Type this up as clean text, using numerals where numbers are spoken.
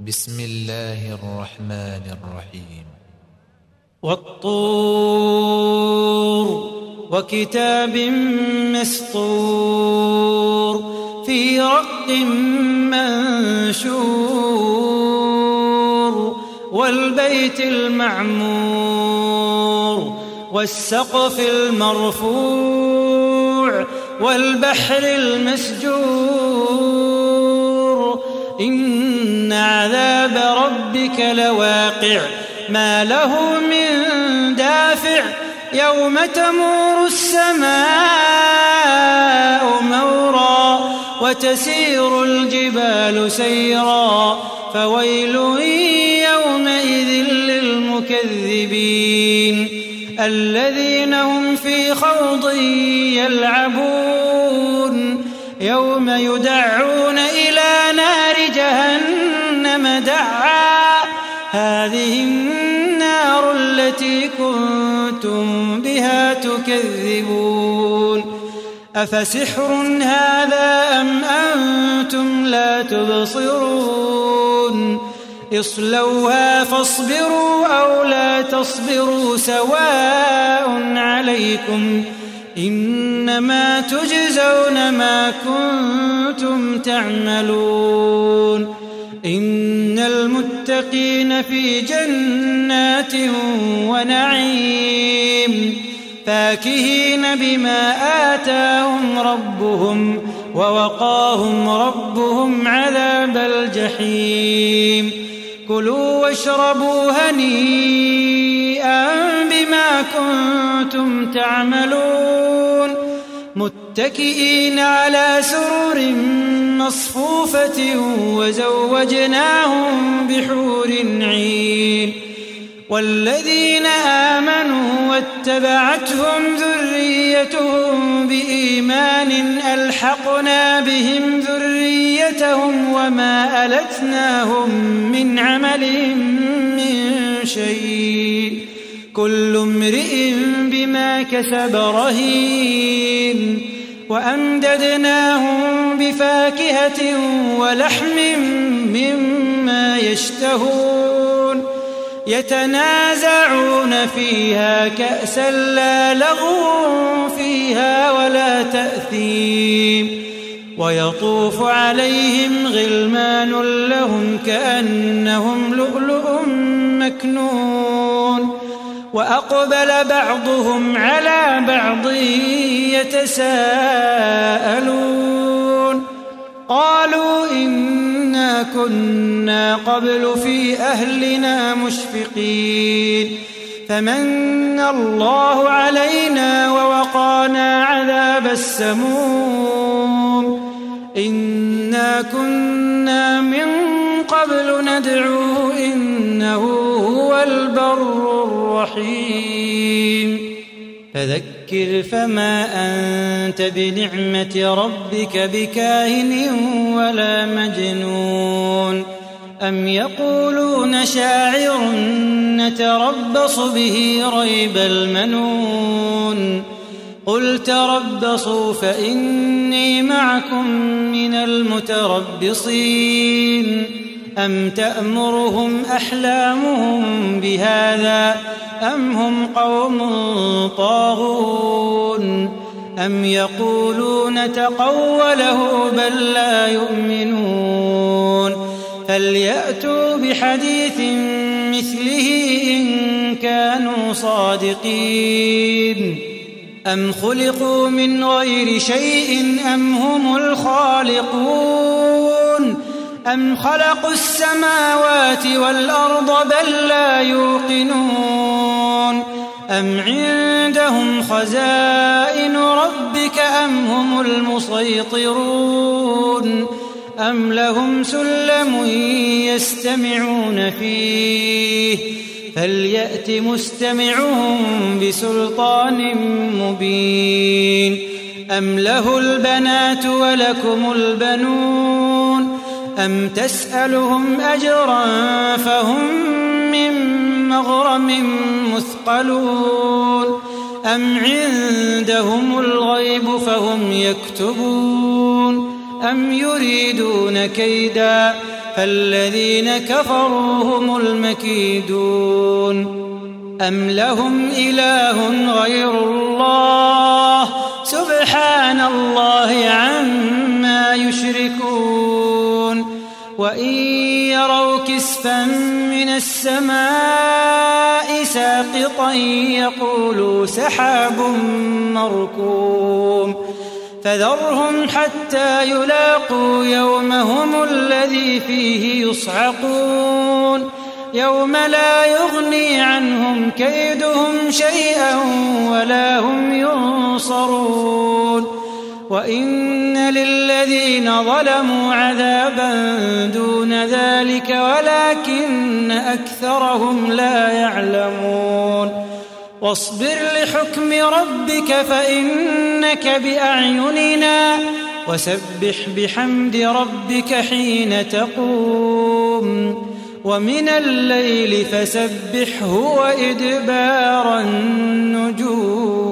بسم الله الرحمن الرحيم. والطور وكتاب مسطور في رق منشور والبيت المعمور والسقف المرفوع والبحر المسجور إن عذاب ربك لواقع ما له من دافع يوم تمور السماء مورا وتسير الجبال سيرا فويل يومئذ للمكذبين الذين هم في خوض يلعبون يوم يدعون إلى نار جهنم دعا هذه النار التي كنتم بها تكذبون أفسحر هذا أم أنتم لا تبصرون اصلوها فاصبروا أو لا تصبروا سواء عليكم إنما تجزون ما كنتم تعملون إن المتقين في جنات ونعيم فاكهين بما آتاهم ربهم ووقاهم ربهم عذاب الجحيم كلوا واشربوا هنيئا بما كنتم تعملون متكئين على سرر مصفوفة وزوجناهم بحور عين والذين آمنوا واتبعتهم ذريتهم بإيمان ألحقنا بهم ذريتهم وما ألتناهم من عملهم من شيء كل امرئ بما كسب رهين وأمددناهم بفاكهة ولحم مما يشتهون يتنازعون فيها كأسا لا لغو فيها ولا تأثيم ويطوف عليهم غلمان لهم كأنهم لؤلؤ مكنون وأقبل بعضهم على بعض يتساءلون قالوا إنا كنا قبل في أهلنا مشفقين فمن الله علينا ووقانا عذاب السموم إنا كنا من قبل ندعوه إنه هو البر الرحيم فذكر فما أنت بنعمة ربك بكاهن ولا مجنون أم يقولون شاعر نتربص به ريب المنون قل تربصوا فإني معكم من المتربصين أم تأمرهم أحلامهم بهذا أم هم قوم طاغون أم يقولون تقوله بل لا يؤمنون فليأتوا بحديث مثله إن كانوا صادقين أم خلقوا من غير شيء أم هم الخالقون أم خلقوا السماوات والأرض بل لا يوقنون أم عندهم خزائن ربك أم هم المسيطرون أم لهم سلم يستمعون فيه فليأت مستمعهم بسلطان مبين أم له البنات ولكم البنون أم تسألهم أجرا فهم من مغرم مثقلون أم عندهم الغيب فهم يكتبون أم يريدون كيدا فالذين كفروا هم المكيدون أم لهم إله غير الله سبحان الله عما يشركون وإن يروا كسفا من السماء ساقطا يقولوا سحاب مركوم فذرهم حتى يلاقوا يومهم الذي فيه يصعقون يوم لا يغني عنهم كيدهم شيئا ولا هم ينصرون وإن للذين ظلموا عذابا دون ذلك ولكن أكثرهم لا يعلمون واصبر لحكم ربك فإنك بأعيننا وسبح بحمد ربك حين تقوم ومن الليل فسبحه وإدبار النجوم